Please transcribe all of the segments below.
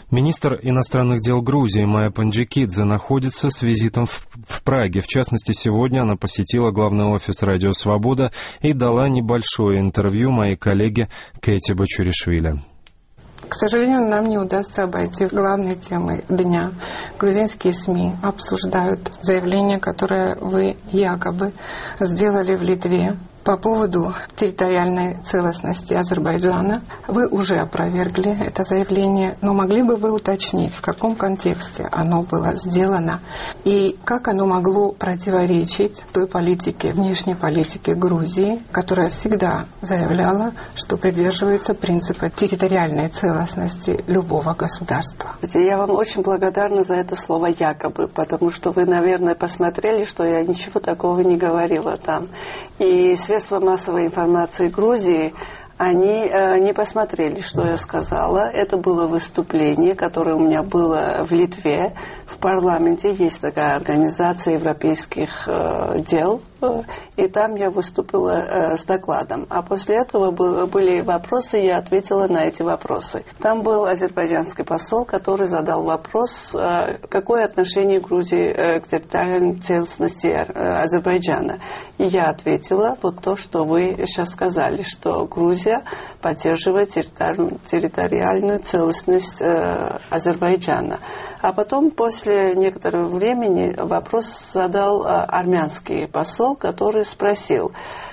Министр иностранных дел Грузии Майя Панджикидзе находится с визитом в Праге. В частности, сегодня она посетила главный офис «Радио Свобода» и дала небольшое интервью моей коллеге Кэти Бачуришвили. К сожалению, нам не удастся обойти главные темы дня. Грузинские СМИ обсуждают заявление, которое вы якобы сделали в Литве по поводу территориальной целостности Азербайджана. Вы уже опровергли это заявление, но могли бы вы уточнить, в каком контексте оно было сделано и как оно могло противоречить той политике, внешней политике Грузии, которая всегда заявляла, что придерживается принципа территориальной целостности любого государства? Я вам очень благодарна за это слово «якобы», потому что вы, наверное, посмотрели, что я ничего такого не говорила там. И средства массовой информации Грузии, они не посмотрели, что я сказала. Это было выступление, которое у меня было в Литве. В парламенте есть такая организация европейских дел, и там я выступила с докладом. А после этого были вопросы, и я ответила на эти вопросы. Там был азербайджанский посол, который задал вопрос, какое отношение Грузии к территориальной целостности Азербайджана. И я ответила вот то, что вы сейчас сказали, что Грузия поддерживает территориальную целостность Азербайджана. А потом, после некоторого времени, вопрос задал армянский посол, который спросил,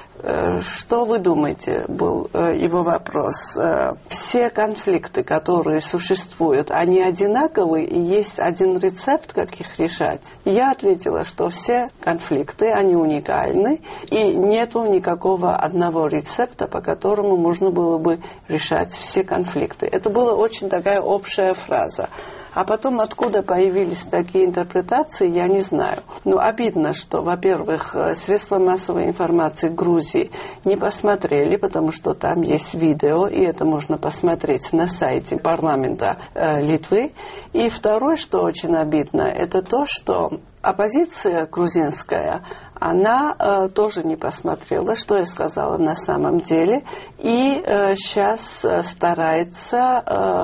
что вы думаете, был его вопрос. Все конфликты, которые существуют, они одинаковы, и есть один рецепт, как их решать? Я ответила, что все конфликты, они уникальны, и нету никакого одного рецепта, по которому можно было бы решать все конфликты. Это была очень такая общая фраза. А потом, откуда появились такие интерпретации, я не знаю. Но обидно, что, во-первых, средства массовой информации Грузии не посмотрели, потому что там есть видео, и это можно посмотреть на сайте парламента Литвы. И второе, что очень обидно, это то, что оппозиция грузинская, она тоже не посмотрела, что я сказала на самом деле, и сейчас старается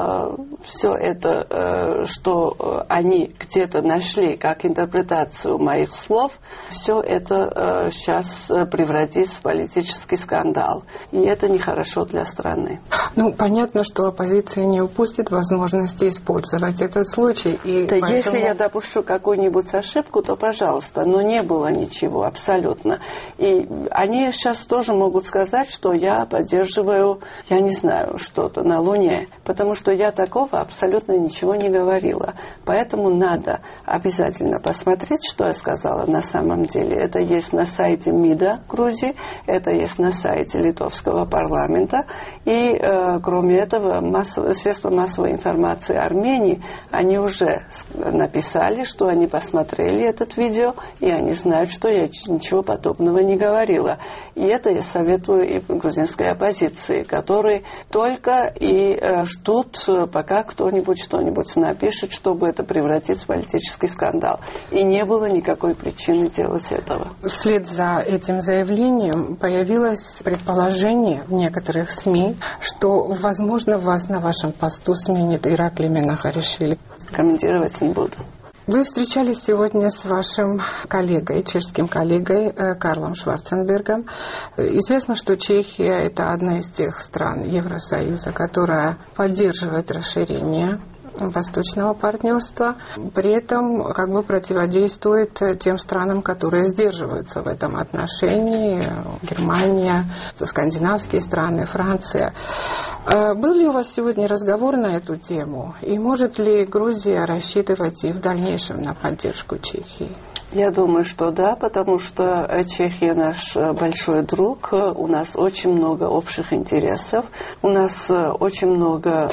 все это, что они где-то нашли как интерпретацию моих слов, все это сейчас превратить в политический скандал. И это нехорошо для страны. Ну, понятно, что оппозиция не упустит возможности использовать этот случай. И да, поэтому... Если я допущу какую-нибудь ошибку, то пожалуйста, но не было ничего, абсолютно. И они сейчас тоже могут сказать, что я поддерживаю, я не знаю, что-то на Луне, потому что я такого абсолютно ничего не говорила. Поэтому надо обязательно посмотреть, что я сказала на самом деле. Это есть на сайте МИДа Грузии, это есть на сайте литовского парламента. И кроме этого, средства массовой информации Армении, они уже написали, что они посмотрели этот видео, и они знают, что я ничего подобного не говорила. И это я советую и грузинской оппозиции, которые только и ждут, пока кто-нибудь что-нибудь напишет, чтобы это превратить в политический скандал. И не было никакой причины делать этого. Вслед за этим заявлением появилось предположение в некоторых СМИ, что, возможно, вас на вашем посту сменит Ираклий Минахаришвили. Комментировать не буду. Вы встречались сегодня с вашим коллегой, чешским коллегой Карлом Шварценбергом. Известно, что Чехия – это одна из тех стран Евросоюза, которая поддерживает расширение восточного партнерства, при этом как бы противодействует тем странам, которые сдерживаются в этом отношении: Германия, скандинавские страны, Франция. Был ли у вас сегодня разговор на эту тему? И может ли Грузия рассчитывать и в дальнейшем на поддержку Чехии? Я думаю, что да, потому что Чехия наш большой друг, у нас очень много общих интересов, у нас очень много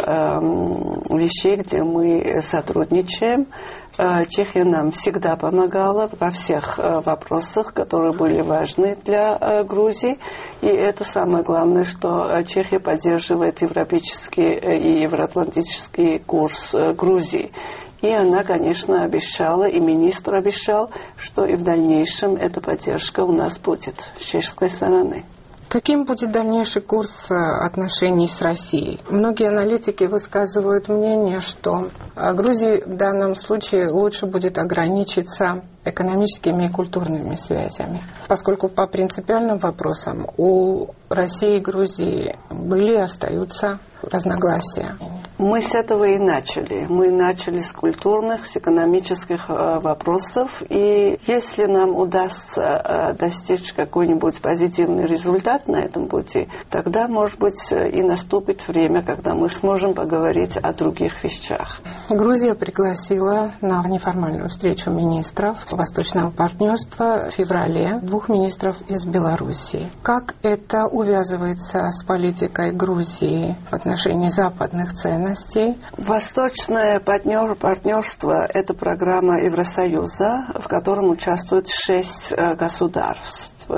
вещей, где мы сотрудничаем. Чехия нам всегда помогала во всех вопросах, которые были важны для Грузии. И это самое главное, что Чехия поддерживает европейский и евроатлантический курс Грузии. И она, конечно, обещала, и министр обещал, что и в дальнейшем эта поддержка у нас будет с чешской стороны. Каким будет дальнейший курс отношений с Россией? Многие аналитики высказывают мнение, что Грузии в данном случае лучше будет ограничиться экономическими и культурными связями, поскольку по принципиальным вопросам у России и Грузии были и остаются разногласия. Мы с этого и начали. Мы начали с культурных, с экономических вопросов. И если нам удастся достичь какой-нибудь позитивный результат на этом пути, тогда, может быть, и наступит время, когда мы сможем поговорить о других вещах. Грузия пригласила на неформальную встречу министров Восточного партнерства в феврале 2 министров из Белоруссии. Как это увязывается с политикой Грузии в отношении западных ценностей? Восточное партнерство – это программа Евросоюза, в котором участвует 6 государств.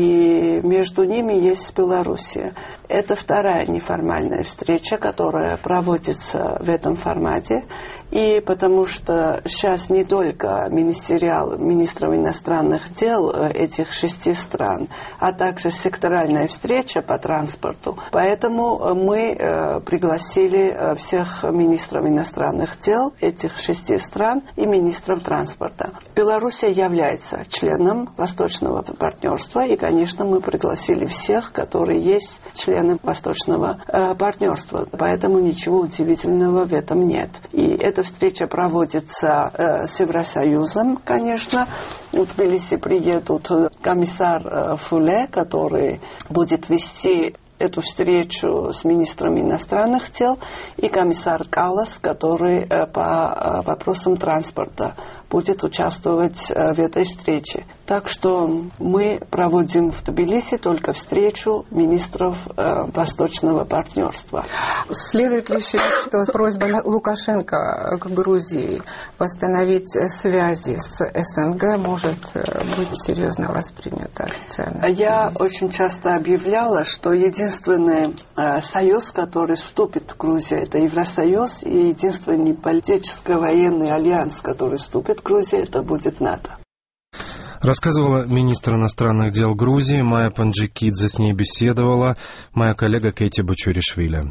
И между ними есть Белоруссия. Это вторая неформальная встреча, которая проводится в этом формате. И потому что сейчас не только министров иностранных дел этих 6 стран, а также секторальная встреча по транспорту. Поэтому мы пригласили всех министров иностранных дел этих 6 стран и министров транспорта. Белоруссия является членом Восточного партнерства, и, конечно, мы пригласили всех, которые есть члены Восточного партнерства. Поэтому ничего удивительного в этом нет. И эта встреча проводится с Евросоюзом, конечно. В Тбилиси приедут комиссар Фуле, который будет вести эту встречу с министрами иностранных дел, и комиссар Каллас, который по вопросам транспорта будет участвовать в этой встрече. Так что мы проводим в Тбилиси только встречу министров Восточного партнерства. Следует ли считать, что просьба Лукашенко к Грузии восстановить связи с СНГ может быть серьезно воспринята официально? Я очень часто объявляла, что единственный союз, который вступит в Грузию, это Евросоюз, и единственный политическо-военный альянс, который вступит в Грузию, это будет НАТО. Рассказывала министр иностранных дел Грузии Майя Панджикидзе. С ней беседовала моя коллега Кэти Бачуришвили.